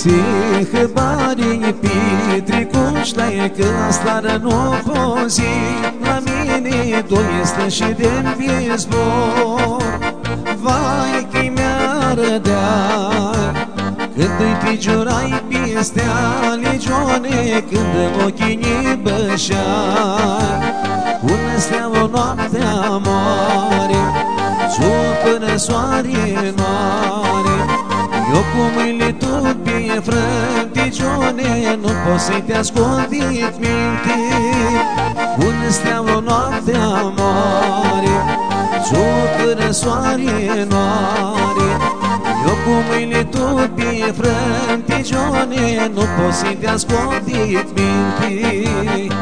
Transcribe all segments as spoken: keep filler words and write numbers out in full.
Ție banii Pitricuștai, că stară nu pozi. La mine doiestă și de-mi zbor. Vai că-i mi-arădeai când îi piciorai pistea legione, când în ochii ni bășai. Până steaua noaptea mare, țuă până soare noare. Eu cu mâinile tot pe frânticione, nu pot să-i te ascundiți minte. Până steaua noaptea mare, țuă până soare noare. Eu cu mâinile tot pe frânticione, nu pot să-i te ascundiți minte.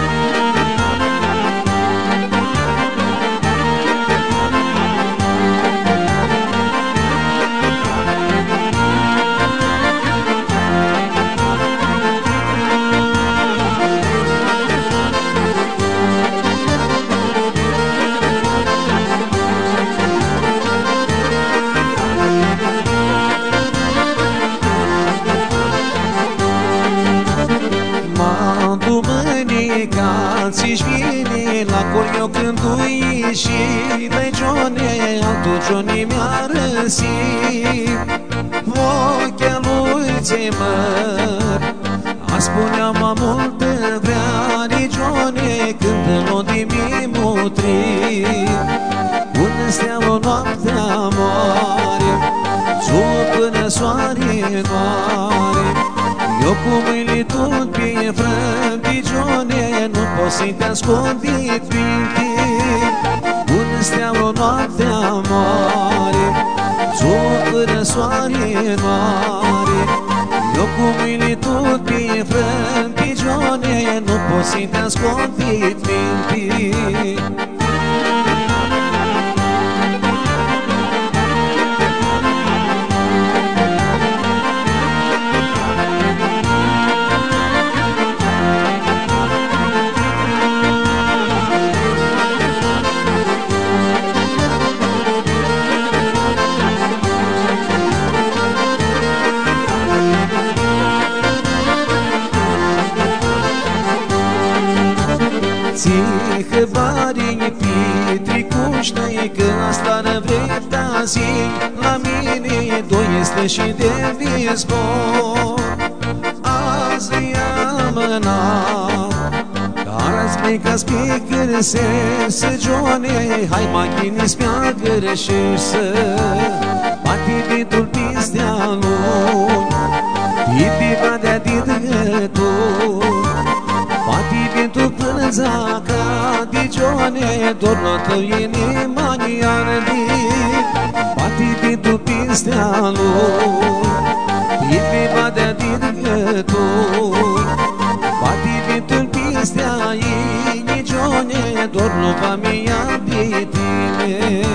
Ți-și vine la col eu când ui și legione, altul Johnny mi-a răsit. Ochea lui ți-e măr, a spunea mă multă vrea legione, când în odii mi-i mutrit. Până steaua noaptea moare, țuă până soare noare. Eu cu mâinile tot pe frânticione, nu pot să-i te ascundiți minte. Până steaua noaptea mare, țuă până soare noare. Eu cu mâinile tot pe frânticione, nu pot să-i te ascundiți minte. Ție banii Pitricuștai, că asta ne vrei ta zi. La mine doiestă și de zbor. Azi i-am mânat, dar azi plecați pe gârsesă, Joane. Hai machini spia gârșesă, batibitul pistea lui, pipi badea din gătur. Batibitul până zaca de Joane, dor n-o-tău inima ni-ardit. Batibitul pistea lui, pipi badea din gătur. Batibitul pistea ei, Joane, dor nu va mi-a de tine.